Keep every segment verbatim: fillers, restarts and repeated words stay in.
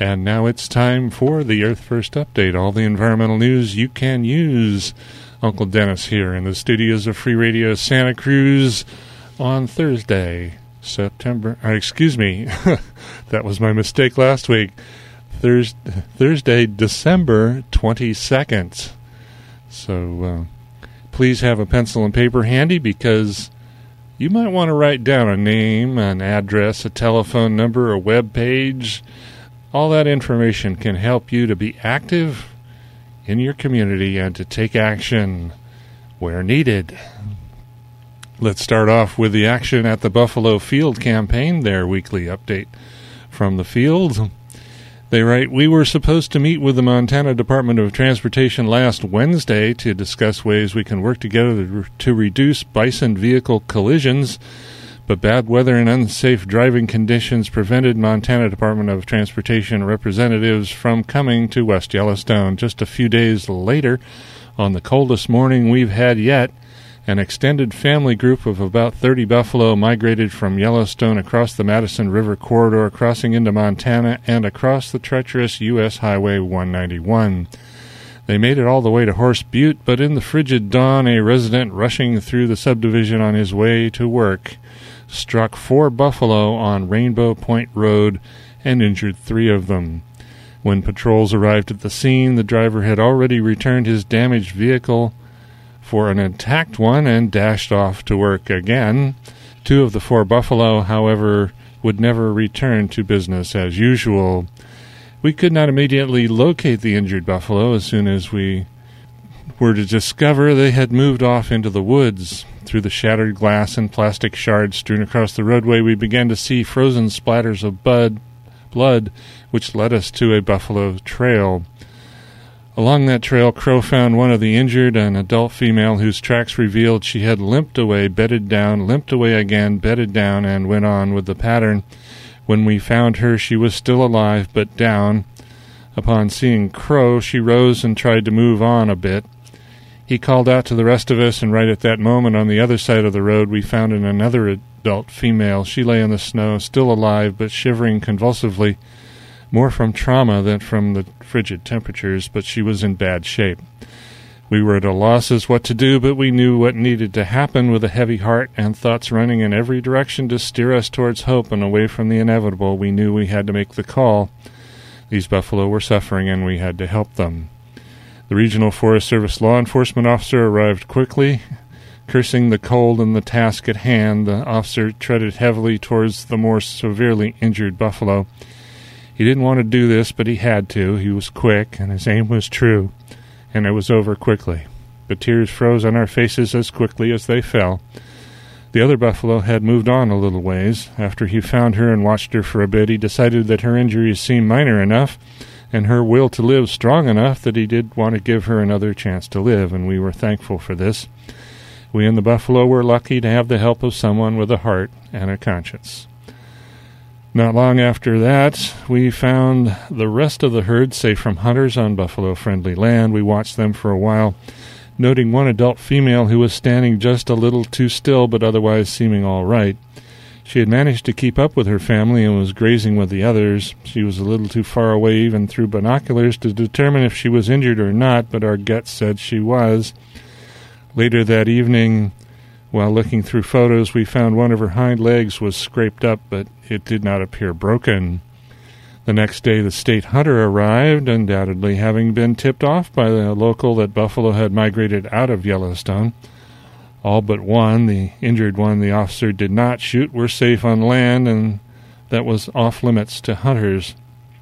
And now it's time for the Earth First Update, all the environmental news you can use. Uncle Dennis here in the studios of Free Radio Santa Cruz on Thursday, September, uh, excuse me, that was my mistake last week, Thurs- Thursday, December twenty-second. So uh, please have a pencil and paper handy because you might want to write down a name, an address, a telephone number, a web page. All that information can help you to be active in your community and to take action where needed. Let's start off with the action at the Buffalo Field Campaign, their weekly update from the field. They write, we were supposed to meet with the Montana Department of Transportation last Wednesday to discuss ways we can work together to reduce bison vehicle collisions, but bad weather and unsafe driving conditions prevented Montana Department of Transportation representatives from coming to West Yellowstone. Just a few days later, on the coldest morning we've had yet, an extended family group of about thirty buffalo migrated from Yellowstone across the Madison River corridor, crossing into Montana and across the treacherous U S Highway one ninety-one. They made it all the way to Horse Butte, but in the frigid dawn, a resident rushing through the subdivision on his way to work struck four buffalo on Rainbow Point Road and injured three of them. When patrols arrived at the scene, the driver had already returned his damaged vehicle for an attacked one and dashed off to work again. Two of the four buffalo, however, would never return to business as usual. We could not immediately locate the injured buffalo as soon as we were to discover they had moved off into the woods. Through the shattered glass and plastic shards strewn across the roadway, we began to see frozen splatters of bud, blood, which led us to a buffalo trail. Along that trail, Crow found one of the injured, an adult female whose tracks revealed she had limped away, bedded down, limped away again, bedded down, and went on with the pattern. When we found her, she was still alive, but down. Upon seeing Crow, she rose and tried to move on a bit. He called out to the rest of us, and right at that moment, on the other side of the road, we found an another adult female. She lay in the snow, still alive, but shivering convulsively, more from trauma than from the frigid temperatures, but she was in bad shape. We were at a loss as what to do, but we knew what needed to happen with a heavy heart and thoughts running in every direction to steer us towards hope and away from the inevitable. We knew we had to make the call. These buffalo were suffering, and we had to help them. The Regional Forest Service law enforcement officer arrived quickly. Cursing the cold and the task at hand, the officer treaded heavily towards the more severely injured buffalo. He didn't want to do this, but he had to. He was quick, and his aim was true, and it was over quickly. The tears froze on our faces as quickly as they fell. The other buffalo had moved on a little ways. After he found her and watched her for a bit, he decided that her injuries seemed minor enough and her will to live strong enough that he did want to give her another chance to live, and we were thankful for this. We and the buffalo were lucky to have the help of someone with a heart and a conscience. Not long after that, we found the rest of the herd safe from hunters on buffalo-friendly land. We watched them for a while, noting one adult female who was standing just a little too still but otherwise seeming all right. She had managed to keep up with her family and was grazing with the others. She was a little too far away even through binoculars to determine if she was injured or not, but our gut said she was. Later that evening, while looking through photos, we found one of her hind legs was scraped up, but it did not appear broken. The next day, the state hunter arrived, undoubtedly having been tipped off by the local that buffalo had migrated out of Yellowstone. All but one, the injured one the officer did not shoot, were safe on land, and that was off-limits to hunters.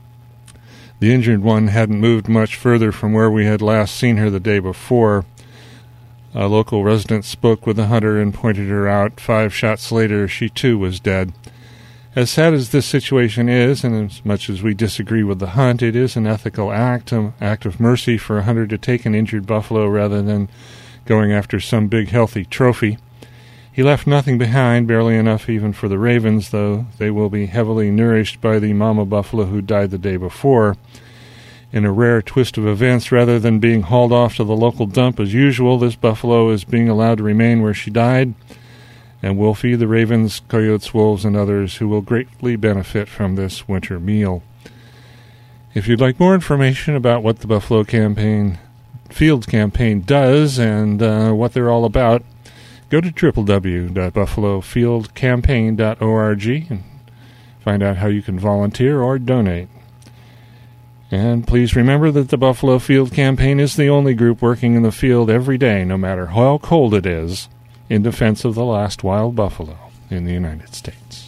The injured one hadn't moved much further from where we had last seen her the day before. A local resident spoke with the hunter and pointed her out. Five shots later, she too was dead. As sad as this situation is, and as much as we disagree with the hunt, it is an ethical act, an act of mercy for a hunter to take an injured buffalo rather than going after some big healthy trophy. He left nothing behind, barely enough even for the ravens, though they will be heavily nourished by the mama buffalo who died the day before. In a rare twist of events, rather than being hauled off to the local dump as usual, this buffalo is being allowed to remain where she died, and will feed the ravens, coyotes, wolves, and others who will greatly benefit from this winter meal. If you'd like more information about what the Buffalo Campaign Field Campaign does and uh, what they're all about, go to w w w dot buffalo field campaign dot org and find out how you can volunteer or donate. And please remember that the Buffalo Field Campaign is the only group working in the field every day, no matter how cold it is, in defense of the last wild buffalo in the United States.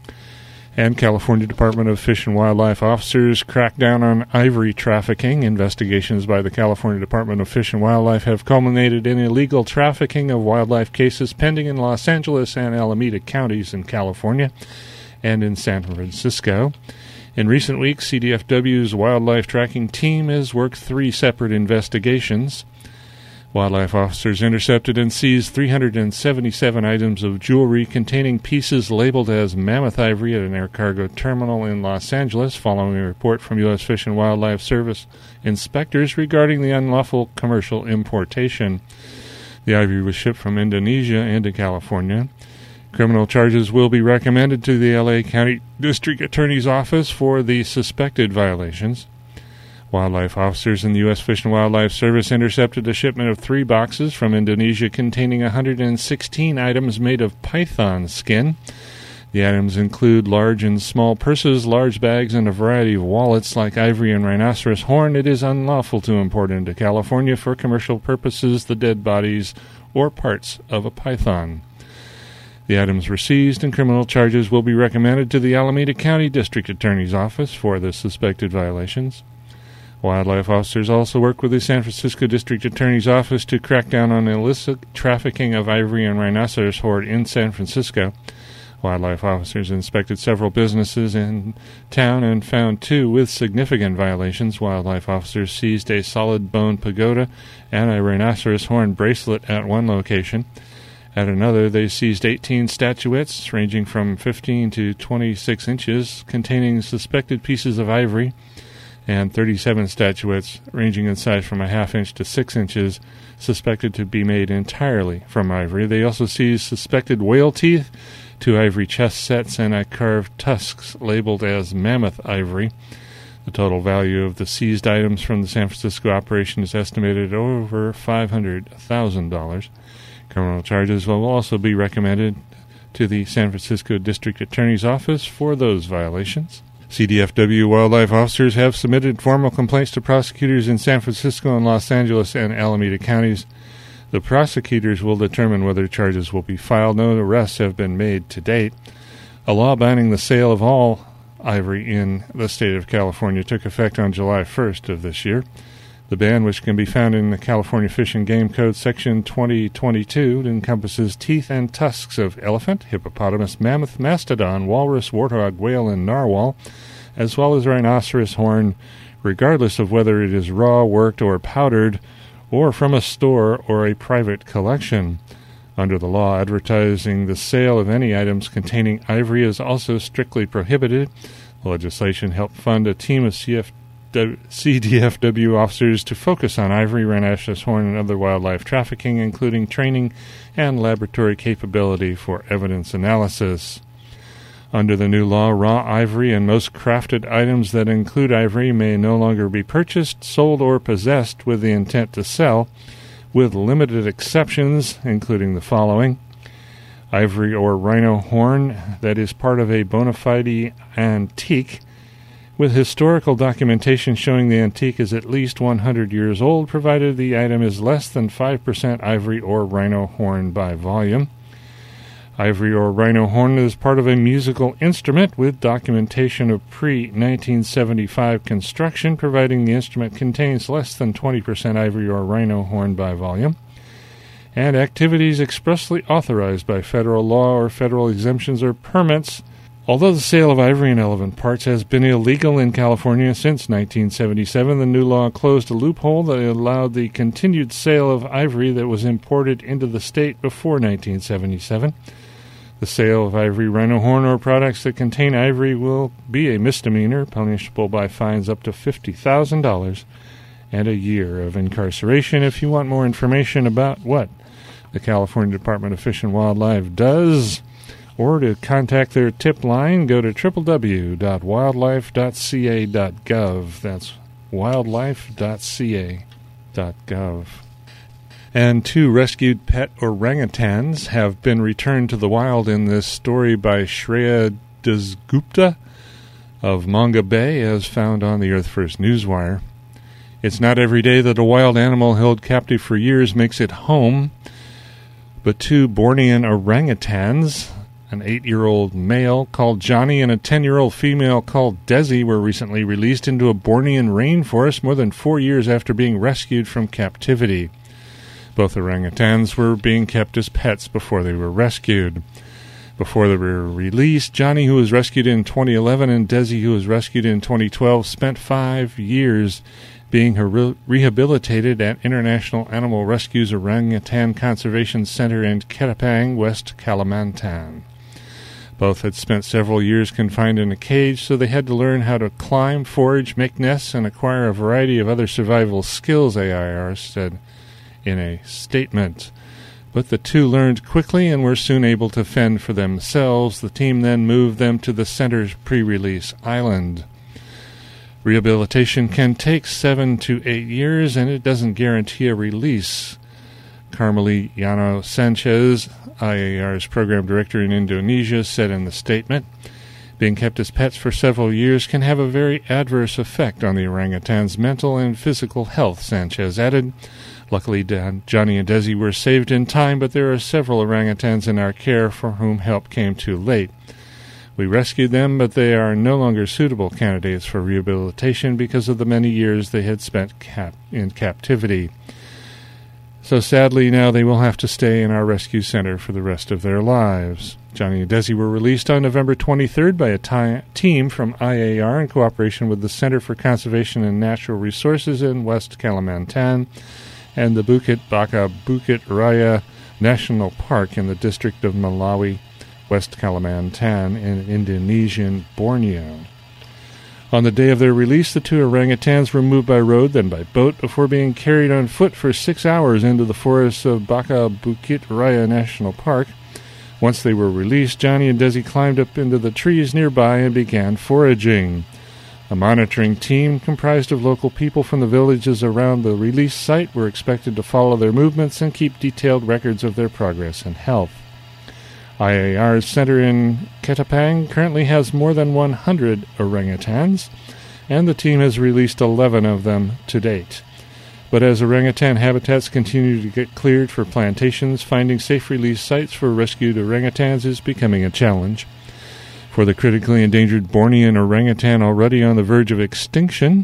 And California Department of Fish and Wildlife officers crack down on ivory trafficking. Investigations by the California Department of Fish and Wildlife have culminated in illegal trafficking of wildlife cases pending in Los Angeles and Alameda counties in California and in San Francisco. In recent weeks, C D F W's wildlife tracking team has worked three separate investigations. Wildlife officers intercepted and seized three hundred seventy-seven items of jewelry containing pieces labeled as mammoth ivory at an air cargo terminal in Los Angeles, following a report from U S Fish and Wildlife Service inspectors regarding the unlawful commercial importation. The ivory was shipped from Indonesia into California. Criminal charges will be recommended to the L A County District Attorney's Office for the suspected violations. Wildlife officers in the U S Fish and Wildlife Service intercepted a shipment of three boxes from Indonesia containing one hundred sixteen items made of python skin. The items include large and small purses, large bags, and a variety of wallets like ivory and rhinoceros horn. It is unlawful to import into California for commercial purposes the dead bodies or parts of a python. The items were seized, and criminal charges will be recommended to the Alameda County District Attorney's Office for the suspected violations. Wildlife officers also work with the San Francisco District Attorney's Office to crack down on illicit trafficking of ivory and rhinoceros horn in San Francisco. Wildlife officers inspected several businesses in town and found two with significant violations. Wildlife officers seized a solid bone pagoda and a rhinoceros horn bracelet at one location. At another, they seized eighteen statuettes ranging from fifteen to twenty-six inches containing suspected pieces of ivory, and thirty-seven statuettes ranging in size from a half inch to six inches, suspected to be made entirely from ivory. They also seized suspected whale teeth, two ivory chest sets, and a carved tusks labeled as mammoth ivory. The total value of the seized items from the San Francisco operation is estimated at over five hundred thousand dollars. Criminal charges will also be recommended to the San Francisco District Attorney's Office for those violations. C D F W wildlife officers have submitted formal complaints to prosecutors in San Francisco and Los Angeles and Alameda counties. The prosecutors will determine whether charges will be filed. No arrests have been made to date. A law banning the sale of all ivory in the state of California took effect on July first of this year. The ban, which can be found in the California Fish and Game Code Section twenty twenty-two, encompasses teeth and tusks of elephant, hippopotamus, mammoth, mastodon, walrus, warthog, whale, and narwhal, as well as rhinoceros horn, regardless of whether it is raw, worked, or powdered, or from a store or a private collection. Under the law, advertising the sale of any items containing ivory is also strictly prohibited. The legislation helped fund a team of C F C D F W officers to focus on ivory, rhinoceros horn, and other wildlife trafficking, including training and laboratory capability for evidence analysis. Under the new law, raw ivory and most crafted items that include ivory may no longer be purchased, sold, or possessed with the intent to sell, with limited exceptions, including the following: ivory or rhino horn that is part of a bona fide antique, with historical documentation showing the antique is at least one hundred years old, provided the item is less than five percent ivory or rhino horn by volume. Ivory or rhino horn is part of a musical instrument with documentation of pre nineteen seventy-five construction, providing the instrument contains less than twenty percent ivory or rhino horn by volume. And activities expressly authorized by federal law or federal exemptions or permits. Although the sale of ivory and elephant parts has been illegal in California since nineteen seventy-seven, the new law closed a loophole that allowed the continued sale of ivory that was imported into the state before nineteen seventy-seven. The sale of ivory, rhino horn, or products that contain ivory will be a misdemeanor, punishable by fines up to fifty thousand dollars and a year of incarceration. If you want more information about what the California Department of Fish and Wildlife does, Or to contact their tip line, go to w w w dot wildlife dot c a dot gov. That's wildlife dot c a dot gov. And two rescued pet orangutans have been returned to the wild in this story by Shreya Dasgupta of Manga Bay, as found on the Earth First Newswire. It's not every day that a wild animal held captive for years makes it home, but two Bornean orangutans, an eight-year-old male called Johnny and a ten-year-old female called Desi, were recently released into a Bornean rainforest more than four years after being rescued from captivity. Both orangutans were being kept as pets before they were rescued. Before they were released, Johnny, who was rescued in twenty eleven, and Desi, who was rescued in twenty twelve, spent five years being re- rehabilitated at International Animal Rescue's Orangutan Conservation Center in Ketapang, West Kalimantan. Both had spent several years confined in a cage, so they had to learn how to climb, forage, make nests, and acquire a variety of other survival skills, A I R said in a statement. But the two learned quickly and were soon able to fend for themselves. The team then moved them to the center's pre-release island. Rehabilitation can take seven to eight years, and it doesn't guarantee a release. Carmeli Yano Sanchez, I A R's program director in Indonesia, said in the statement, being kept as pets for several years can have a very adverse effect on the orangutan's mental and physical health, Sanchez added. Luckily, Johnny and Desi were saved in time, but there are several orangutans in our care for whom help came too late. We rescued them, but they are no longer suitable candidates for rehabilitation because of the many years they had spent cap- in captivity. So sadly, now they will have to stay in our rescue center for the rest of their lives. Johnny and Desi were released on November twenty-third by a ti- team from I A R in cooperation with the Center for Conservation and Natural Resources in West Kalimantan and the Bukit Baka Bukit Raya National Park in the district of Melawi, West Kalimantan, in Indonesian Borneo. On the day of their release, the two orangutans were moved by road, then by boat, before being carried on foot for six hours into the forests of Baka Bukit Raya National Park. Once they were released, Johnny and Desi climbed up into the trees nearby and began foraging. A monitoring team comprised of local people from the villages around the release site were expected to follow their movements and keep detailed records of their progress and health. I A R's center in Ketapang currently has more than one hundred orangutans, and the team has released eleven of them to date. But as orangutan habitats continue to get cleared for plantations, finding safe release sites for rescued orangutans is becoming a challenge. For the critically endangered Bornean orangutan already on the verge of extinction,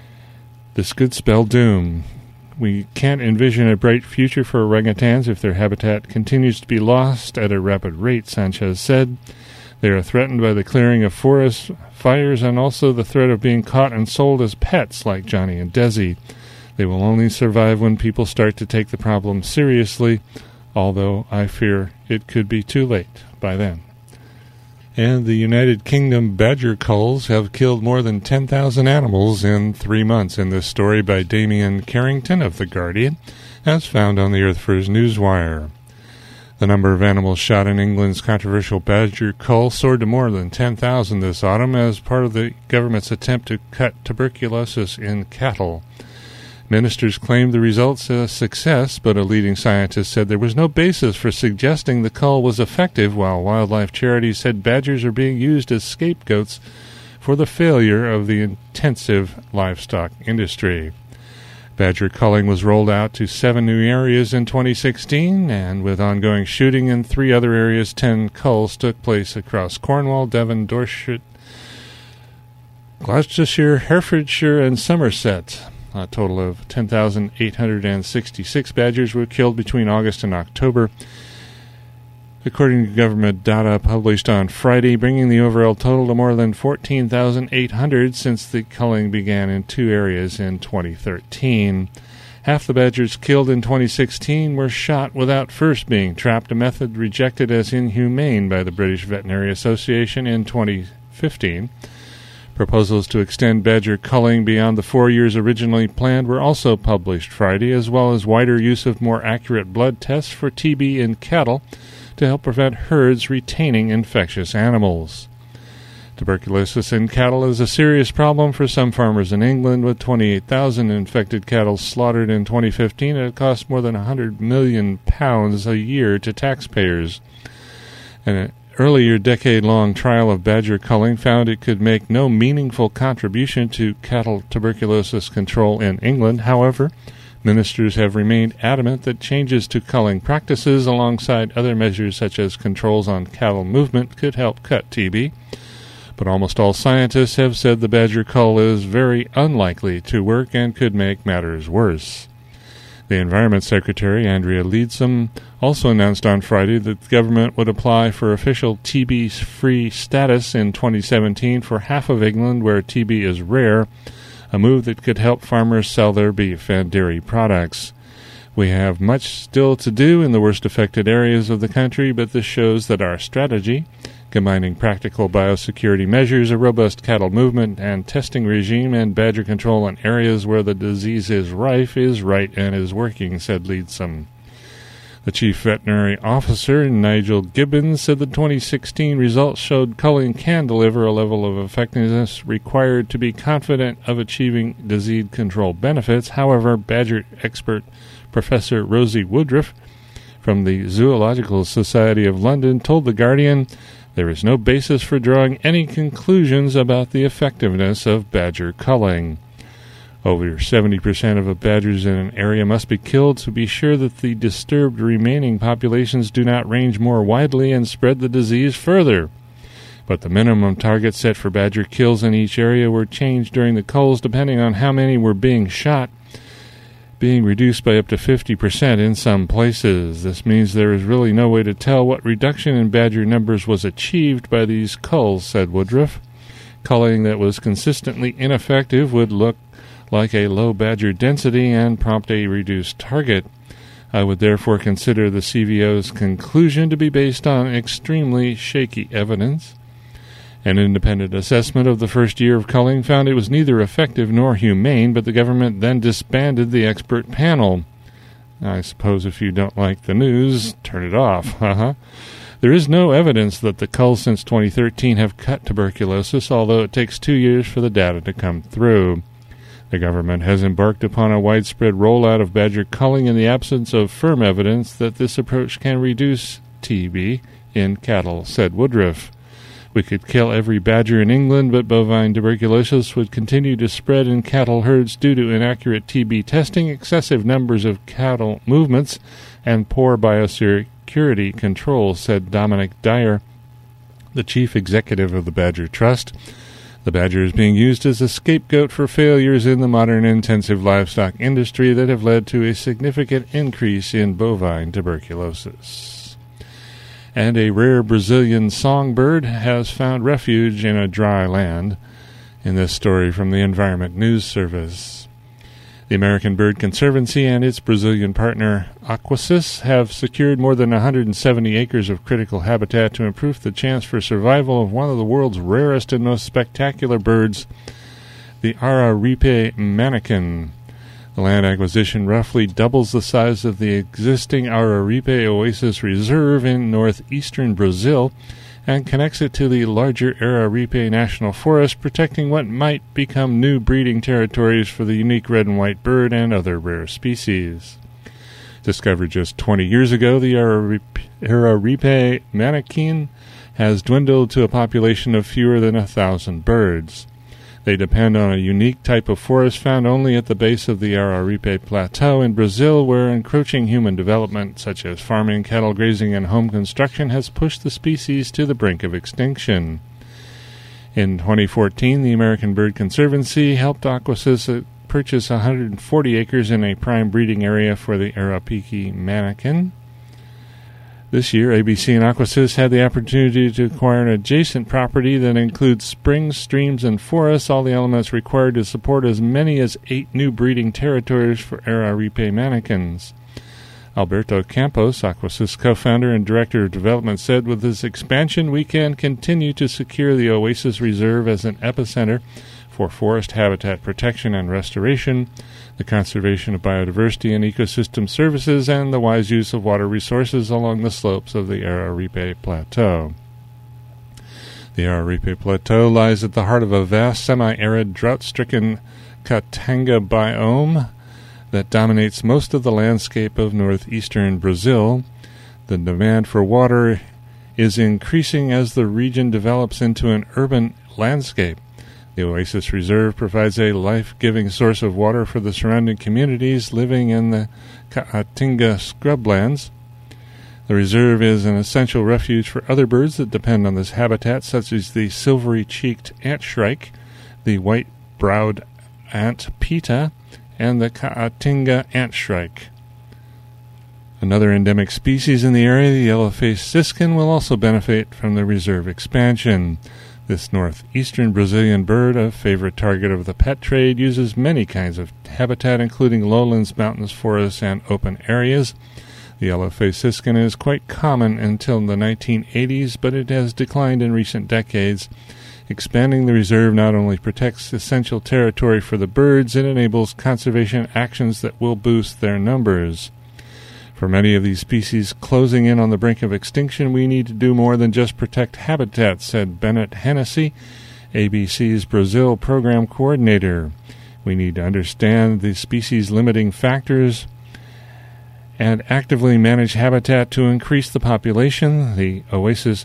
this could spell doom. We can't envision a bright future for orangutans if their habitat continues to be lost at a rapid rate, Sanchez said. They are threatened by the clearing of forest fires and also the threat of being caught and sold as pets like Johnny and Desi. They will only survive when people start to take the problem seriously, although I fear it could be too late by then. And the United Kingdom badger culls have killed more than ten thousand animals in three months in this story by Damien Carrington of The Guardian, as found on the Earth First Newswire. The number of animals shot in England's controversial badger cull soared to more than ten thousand this autumn as part of the government's attempt to cut tuberculosis in cattle. Ministers claimed the results a success, but a leading scientist said there was no basis for suggesting the cull was effective, while wildlife charities said badgers are being used as scapegoats for the failure of the intensive livestock industry. Badger culling was rolled out to seven new areas in twenty sixteen, and with ongoing shooting in three other areas, ten culls took place across Cornwall, Devon, Dorset, Gloucestershire, Herefordshire, and Somerset. A total of ten thousand eight hundred sixty-six badgers were killed between August and October, according to government data published on Friday, bringing the overall total to more than fourteen thousand eight hundred since the culling began in two areas in twenty thirteen. Half the badgers killed in twenty sixteen were shot without first being trapped, a method rejected as inhumane by the British Veterinary Association in twenty fifteen. Proposals to extend badger culling beyond the four years originally planned were also published Friday, as well as wider use of more accurate blood tests for T B in cattle to help prevent herds retaining infectious animals. Tuberculosis in cattle is a serious problem for some farmers in England, with twenty-eight thousand infected cattle slaughtered in twenty fifteen. It cost more than one hundred million pounds a year to taxpayers. An earlier decade-long trial of badger culling found it could make no meaningful contribution to cattle tuberculosis control in England. However, ministers have remained adamant that changes to culling practices alongside other measures such as controls on cattle movement could help cut T B. But almost all scientists have said the badger cull is very unlikely to work and could make matters worse. The Environment Secretary, Andrea Leadsom, also announced on Friday that the government would apply for official T B-free status in twenty seventeen for half of England where T B is rare, a move that could help farmers sell their beef and dairy products. We have much still to do in the worst affected areas of the country, but this shows that our strategy, combining practical biosecurity measures, a robust cattle movement and testing regime, and badger control in areas where the disease is rife, is right and is working, said Leadsom. The chief veterinary officer, Nigel Gibbons, said the twenty sixteen results showed culling can deliver a level of effectiveness required to be confident of achieving disease control benefits. However, badger expert Professor Rosie Woodruff from the Zoological Society of London told The Guardian there is no basis for drawing any conclusions about the effectiveness of badger culling. Over seventy percent of the badgers in an area must be killed to be sure that the disturbed remaining populations do not range more widely and spread the disease further. But the minimum targets set for badger kills in each area were changed during the culls depending on how many were being shot, being reduced by up to fifty percent in some places. This means there is really no way to tell what reduction in badger numbers was achieved by these culls, said Woodruff. Culling that was consistently ineffective would look like a low badger density and prompt a reduced target. I would therefore consider the C V O's conclusion to be based on extremely shaky evidence. An independent assessment of the first year of culling found it was neither effective nor humane, but the government then disbanded the expert panel. I suppose if you don't like the news, turn it off. Haha. There is no evidence that the culls since twenty thirteen have cut tuberculosis, although it takes two years for the data to come through. The government has embarked upon a widespread rollout of badger culling in the absence of firm evidence that this approach can reduce T B in cattle, said Woodruff. We could kill every badger in England, but bovine tuberculosis would continue to spread in cattle herds due to inaccurate T B testing, excessive numbers of cattle movements, and poor biosecurity control, said Dominic Dyer, the chief executive of the Badger Trust. The badger is being used as a scapegoat for failures in the modern intensive livestock industry that have led to a significant increase in bovine tuberculosis. And a rare Brazilian songbird has found refuge in a dry land. In this story from the Environment News Service, the American Bird Conservancy and its Brazilian partner Aquasys have secured more than one hundred seventy acres of critical habitat to improve the chance for survival of one of the world's rarest and most spectacular birds, the Araripe manakin. The land acquisition roughly doubles the size of the existing Araripe Oasis Reserve in northeastern Brazil and connects it to the larger Araripe National Forest, protecting what might become new breeding territories for the unique red and white bird and other rare species. Discovered just twenty years ago, the Araripe, Araripe manakin has dwindled to a population of fewer than a thousand birds. They depend on a unique type of forest found only at the base of the Araripe Plateau in Brazil, where encroaching human development, such as farming, cattle grazing, and home construction, has pushed the species to the brink of extinction. In twenty fourteen, the American Bird Conservancy helped Aquasys purchase one hundred forty acres in a prime breeding area for the Araripe manakin. This year, A B C and Aquasys had the opportunity to acquire an adjacent property that includes springs, streams, and forests, all the elements required to support as many as eight new breeding territories for Araripe manakins. Alberto Campos, Aquasys co-founder and director of development, said, with this expansion, we can continue to secure the Oasis Reserve as an epicenter for forest habitat protection and restoration, the conservation of biodiversity and ecosystem services, and the wise use of water resources along the slopes of the Araripe Plateau. The Araripe Plateau lies at the heart of a vast semi-arid, drought-stricken Caatinga biome that dominates most of the landscape of northeastern Brazil. The demand for water is increasing as the region develops into an urban landscape. The Oasis Reserve provides a life-giving source of water for the surrounding communities living in the Caatinga scrublands. The reserve is an essential refuge for other birds that depend on this habitat, such as the silvery-cheeked antshrike, the white-browed ant pita, and the Caatinga antshrike. Another endemic species in the area, the yellow-faced siskin, will also benefit from the reserve expansion. This northeastern Brazilian bird, a favorite target of the pet trade, uses many kinds of habitat, including lowlands, mountains, forests, and open areas. The yellow-faced siskin is quite common until the nineteen eighties, but it has declined in recent decades. Expanding the reserve not only protects essential territory for the birds, it enables conservation actions that will boost their numbers. For many of these species closing in on the brink of extinction, we need to do more than just protect habitat, said Bennett Hennessy, A B C's Brazil program coordinator. We need to understand the species-limiting factors and actively manage habitat to increase the population. The Oasis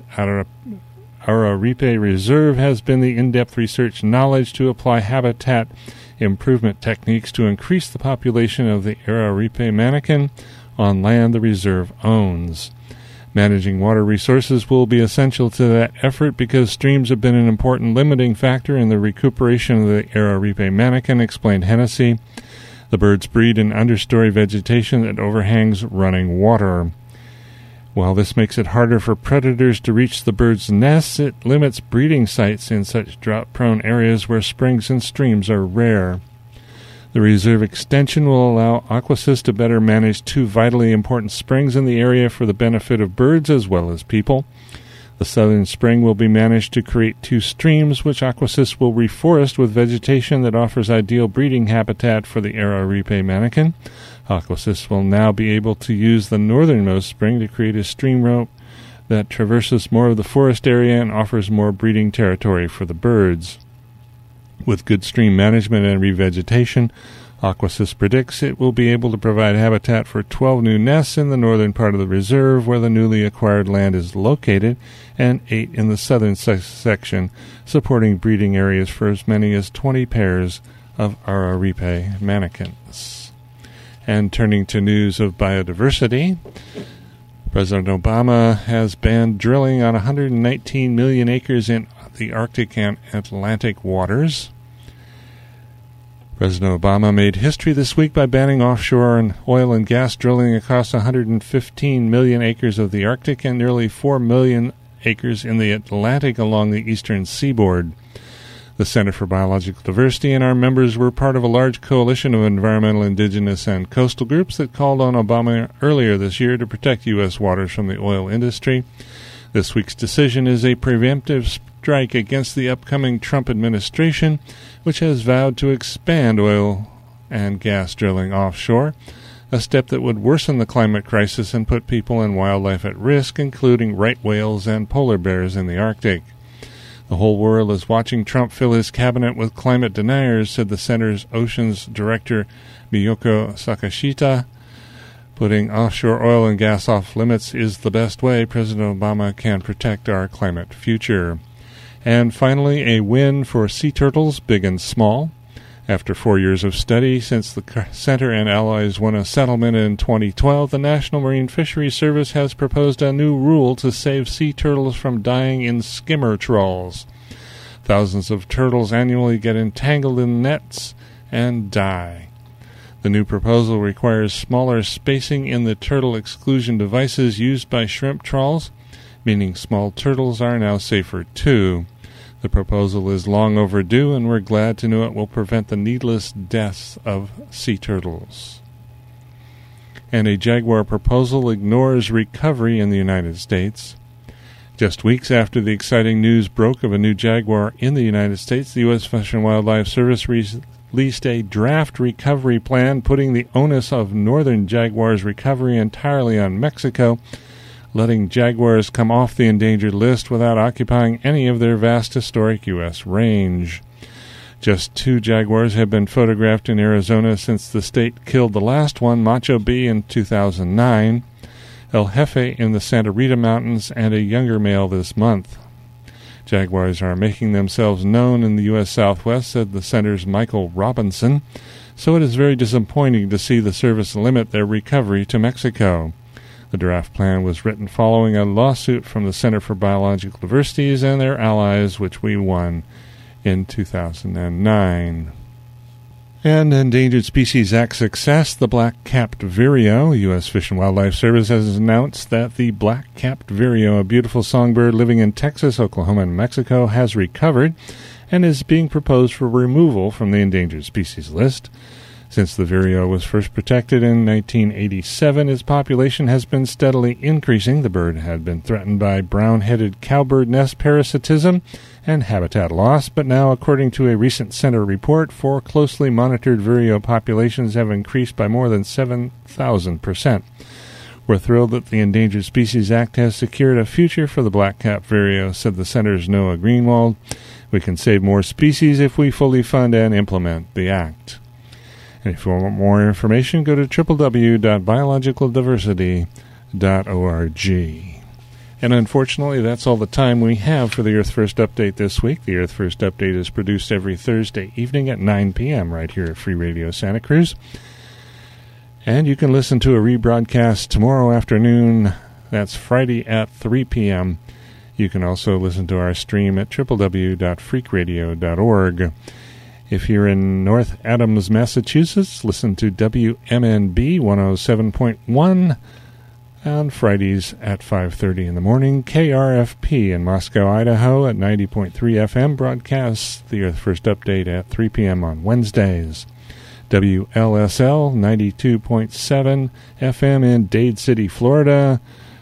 Araripe Reserve has been the in-depth research knowledge to apply habitat improvement techniques to increase the population of the Araripe manakin on land the reserve owns. Managing water resources will be essential to that effort because streams have been an important limiting factor in the recuperation of the Araripe manakin, explained Hennessy. The birds breed in understory vegetation that overhangs running water. While this makes it harder for predators to reach the birds' nests, it limits breeding sites in such drought-prone areas where springs and streams are rare. The reserve extension will allow Aquasys to better manage two vitally important springs in the area for the benefit of birds as well as people. The southern spring will be managed to create two streams, which Aquasys will reforest with vegetation that offers ideal breeding habitat for the Araripe manakin. Aquasys will now be able to use the northernmost spring to create a stream route that traverses more of the forest area and offers more breeding territory for the birds. With good stream management and revegetation, Aquasys predicts it will be able to provide habitat for twelve new nests in the northern part of the reserve where the newly acquired land is located, and eight in the southern se- section, supporting breeding areas for as many as twenty pairs of Araripe manakins. And turning to news of biodiversity, President Obama has banned drilling on one hundred nineteen million acres in the Arctic and Atlantic waters. President Obama made history this week by banning offshore and oil and gas drilling across one hundred fifteen million acres of the Arctic and nearly four million acres in the Atlantic along the eastern seaboard. The Center for Biological Diversity and our members were part of a large coalition of environmental, indigenous, and coastal groups that called on Obama earlier this year to protect U S waters from the oil industry. This week's decision is a preemptive strike against the upcoming Trump administration, which has vowed to expand oil and gas drilling offshore, a step that would worsen the climate crisis and put people and wildlife at risk, including right whales and polar bears in the Arctic. The whole world is watching Trump fill his cabinet with climate deniers, said the center's Oceans Director Miyoko Sakashita. Putting offshore oil and gas off limits is the best way President Obama can protect our climate future. And finally, a win for sea turtles, big and small. After four years of study, since the Center and allies won a settlement in twenty twelve, the National Marine Fisheries Service has proposed a new rule to save sea turtles from dying in skimmer trawls. Thousands of turtles annually get entangled in nets and die. The new proposal requires smaller spacing in the turtle exclusion devices used by shrimp trawls, meaning small turtles are now safer too. The proposal is long overdue, and we're glad to know it will prevent the needless deaths of sea turtles. And a Jaguar proposal ignores recovery in the United States. Just weeks after the exciting news broke of a new Jaguar in the United States, the U S Fish and Wildlife Service released a draft recovery plan, putting the onus of northern Jaguars' recovery entirely on Mexico, letting jaguars come off the endangered list without occupying any of their vast historic U S range. Just two jaguars have been photographed in Arizona since the state killed the last one, Macho B, in two thousand nine, El Jefe in the Santa Rita Mountains, and a younger male this month. Jaguars are making themselves known in the U S Southwest, said the center's Michael Robinson, so it is very disappointing to see the service limit their recovery to Mexico. The draft plan was written following a lawsuit from the Center for Biological Diversity and their allies, which we won in two thousand nine. And Endangered Species Act success, the black-capped vireo. U S Fish and Wildlife Service has announced that the black-capped vireo, a beautiful songbird living in Texas, Oklahoma, and Mexico, has recovered and is being proposed for removal from the endangered species list. Since the vireo was first protected in nineteen eighty-seven, its population has been steadily increasing. The bird had been threatened by brown-headed cowbird nest parasitism and habitat loss, but now, according to a recent center report, four closely monitored vireo populations have increased by more than seven thousand percent. We're thrilled that the Endangered Species Act has secured a future for the black-capped vireo, said the center's Noah Greenwald. We can save more species if we fully fund and implement the act. And if you want more information, go to w w w dot biological diversity dot org. And unfortunately, that's all the time we have for the Earth First Update this week. The Earth First Update is produced every Thursday evening at nine p.m. right here at Free Radio Santa Cruz. And you can listen to a rebroadcast tomorrow afternoon. That's Friday at three p.m. You can also listen to our stream at w w w dot freak radio dot org. If you're in North Adams, Massachusetts, listen to W M N B one oh seven point one on Fridays at five thirty in the morning. K R F P in Moscow, Idaho at ninety point three F M broadcasts the Earth First Update at three p.m. on Wednesdays. W L S L ninety-two point seven F M in Dade City, Florida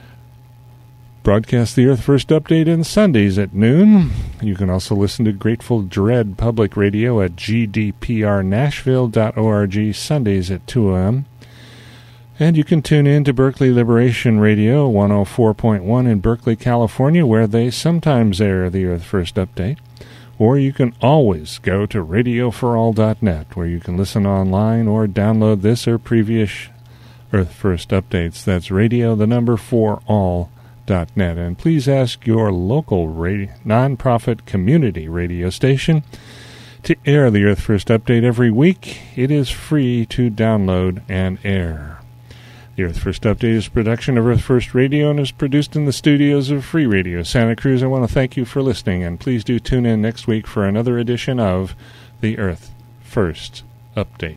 broadcast the Earth First Update on Sundays at noon. You can also listen to Grateful Dread Public Radio at g d p r nashville dot org Sundays at two a.m. And you can tune in to Berkeley Liberation Radio one oh four point one in Berkeley, California, where they sometimes air the Earth First Update. Or you can always go to radio for all dot net, where you can listen online or download this or previous Earth First Updates. That's radio, the number for all. Net. And please ask your local radio, non-profit community radio station to air the Earth First Update every week. It is free to download and air. The Earth First Update is a production of Earth First Radio and is produced in the studios of Free Radio Santa Cruz. I want to thank you for listening, and please do tune in next week for another edition of the Earth First Update.